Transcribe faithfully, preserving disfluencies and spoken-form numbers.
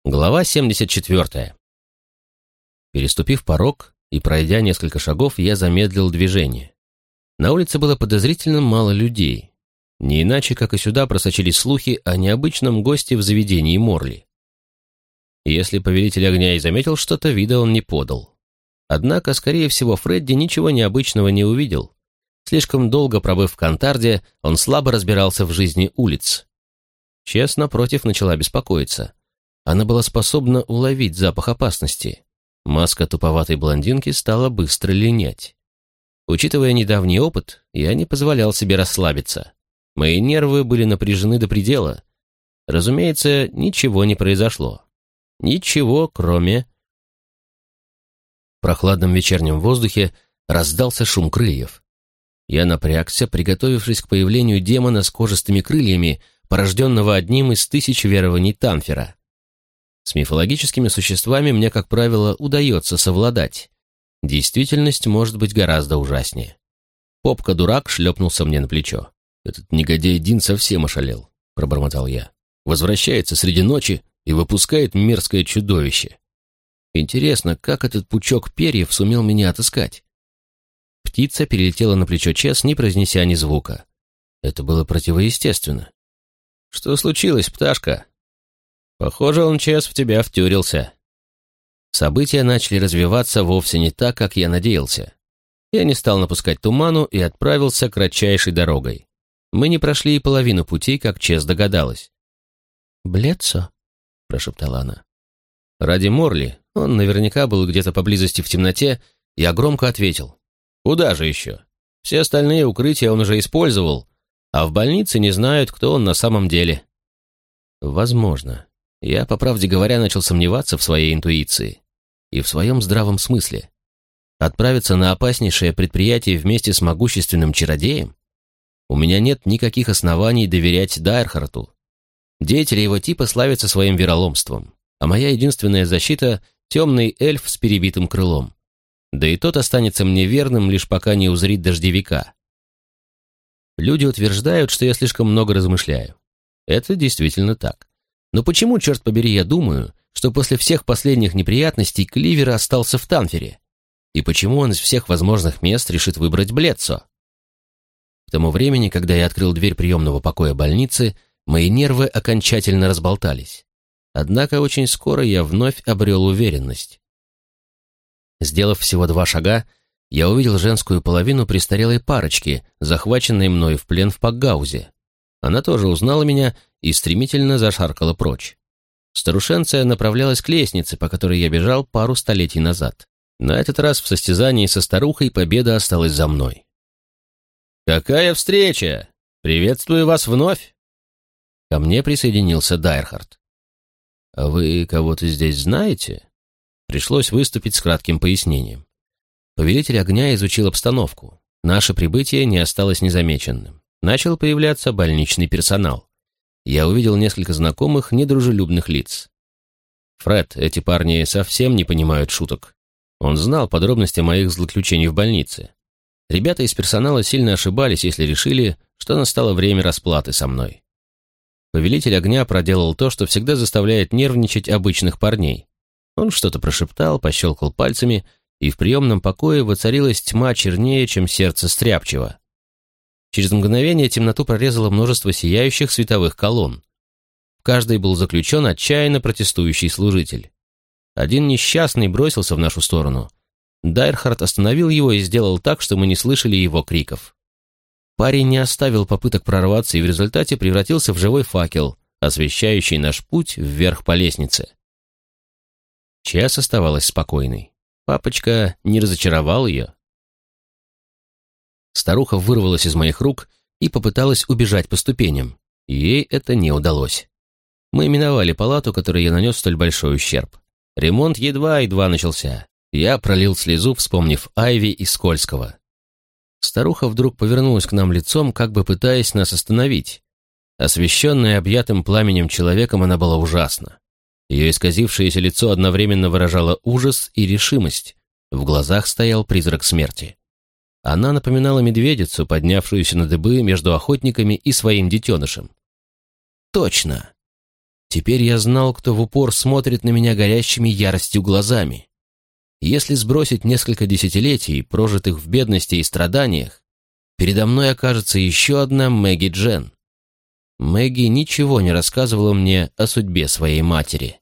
Глава семьдесят четвертая. Переступив порог и пройдя несколько шагов, я замедлил движение. На улице было подозрительно мало людей. Не иначе, как и сюда просочились слухи о необычном госте в заведении Морли. Если повелитель огня и заметил что-то, вида он не подал. Однако, скорее всего, Фредди ничего необычного не увидел. Слишком долго пробыв в Кантарде, он слабо разбирался в жизни улиц. Чес, напротив, начала беспокоиться. Она была способна уловить запах опасности. Маска туповатой блондинки стала быстро линять. Учитывая недавний опыт, я не позволял себе расслабиться. Мои нервы были напряжены до предела. Разумеется, ничего не произошло. Ничего, кроме... В прохладном вечернем воздухе раздался шум крыльев. Я напрягся, приготовившись к появлению демона с кожистыми крыльями, порожденного одним из тысяч верований Тамфера. С мифологическими существами мне, как правило, удается совладать. Действительность может быть гораздо ужаснее. Попка-дурак шлепнулся мне на плечо. «Этот негодяй Дин совсем ошалел», — пробормотал я. «Возвращается среди ночи и выпускает мерзкое чудовище. Интересно, как этот пучок перьев сумел меня отыскать?» Птица перелетела на плечо Чес, не произнеся ни звука. Это было противоестественно. «Что случилось, пташка?» «Похоже, он, Чес, в тебя втюрился». События начали развиваться вовсе не так, как я надеялся. Я не стал напускать туману и отправился кратчайшей дорогой. Мы не прошли и половину пути, как Чес догадалась. «Бледсо?» — прошептала она. Ради Морли, он наверняка был где-то поблизости в темноте, я громко ответил. «Куда же еще? Все остальные укрытия он уже использовал, а в больнице не знают, кто он на самом деле». Возможно. Я, по правде говоря, начал сомневаться в своей интуиции и в своем здравом смысле. Отправиться на опаснейшее предприятие вместе с могущественным чародеем? У меня нет никаких оснований доверять Дайрхарту. Деятели его типа славятся своим вероломством, а моя единственная защита — темный эльф с перебитым крылом. Да и тот останется мне верным, лишь пока не узрит дождевика. Люди утверждают, что я слишком много размышляю. Это действительно так. Но почему, черт побери, я думаю, что после всех последних неприятностей Кливер остался в Тамфере? И почему он из всех возможных мест решит выбрать Бледсо? К тому времени, когда я открыл дверь приемного покоя больницы, мои нервы окончательно разболтались. Однако очень скоро я вновь обрел уверенность. Сделав всего два шага, я увидел женскую половину престарелой парочки, захваченной мной в плен в Пакгаузе. Она тоже узнала меня и стремительно зашаркала прочь. Старушенция направлялась к лестнице, по которой я бежал пару столетий назад. На этот раз в состязании со старухой победа осталась за мной. «Какая встреча! Приветствую вас вновь!» Ко мне присоединился Дайрхарт. «А вы кого-то здесь знаете?» Пришлось выступить с кратким пояснением. Повелитель огня изучил обстановку. Наше прибытие не осталось незамеченным. Начал появляться больничный персонал. Я увидел несколько знакомых, недружелюбных лиц. «Фред, эти парни совсем не понимают шуток». Он знал подробности моих злоключений в больнице. Ребята из персонала сильно ошибались, если решили, что настало время расплаты со мной. Повелитель огня проделал то, что всегда заставляет нервничать обычных парней. Он что-то прошептал, пощелкал пальцами, и в приемном покое воцарилась тьма чернее, чем сердце стряпчего. Через мгновение темноту прорезало множество сияющих световых колонн. В каждой был заключен отчаянно протестующий служитель. Один несчастный бросился в нашу сторону. Дайрхарт остановил его и сделал так, что мы не слышали его криков. Парень не оставил попыток прорваться и в результате превратился в живой факел, освещающий наш путь вверх по лестнице. Чес оставалась спокойной. Папочка не разочаровал ее. Старуха вырвалась из моих рук и попыталась убежать по ступеням. Ей это не удалось. Мы миновали палату, которой я нанес столь большой ущерб. Ремонт едва-едва начался. Я пролил слезу, вспомнив Айви и Скользкого. Старуха вдруг повернулась к нам лицом, как бы пытаясь нас остановить. Освещенная объятым пламенем человеком, она была ужасна. Ее исказившееся лицо одновременно выражало ужас и решимость. В глазах стоял призрак смерти. Она напоминала медведицу, поднявшуюся на дыбы между охотниками и своим детенышем. Точно! Теперь я знал, кто в упор смотрит на меня горящими яростью глазами. Если сбросить несколько десятилетий, прожитых в бедности и страданиях, передо мной окажется еще одна Мэгги Джен. Мэгги ничего не рассказывала мне о судьбе своей матери.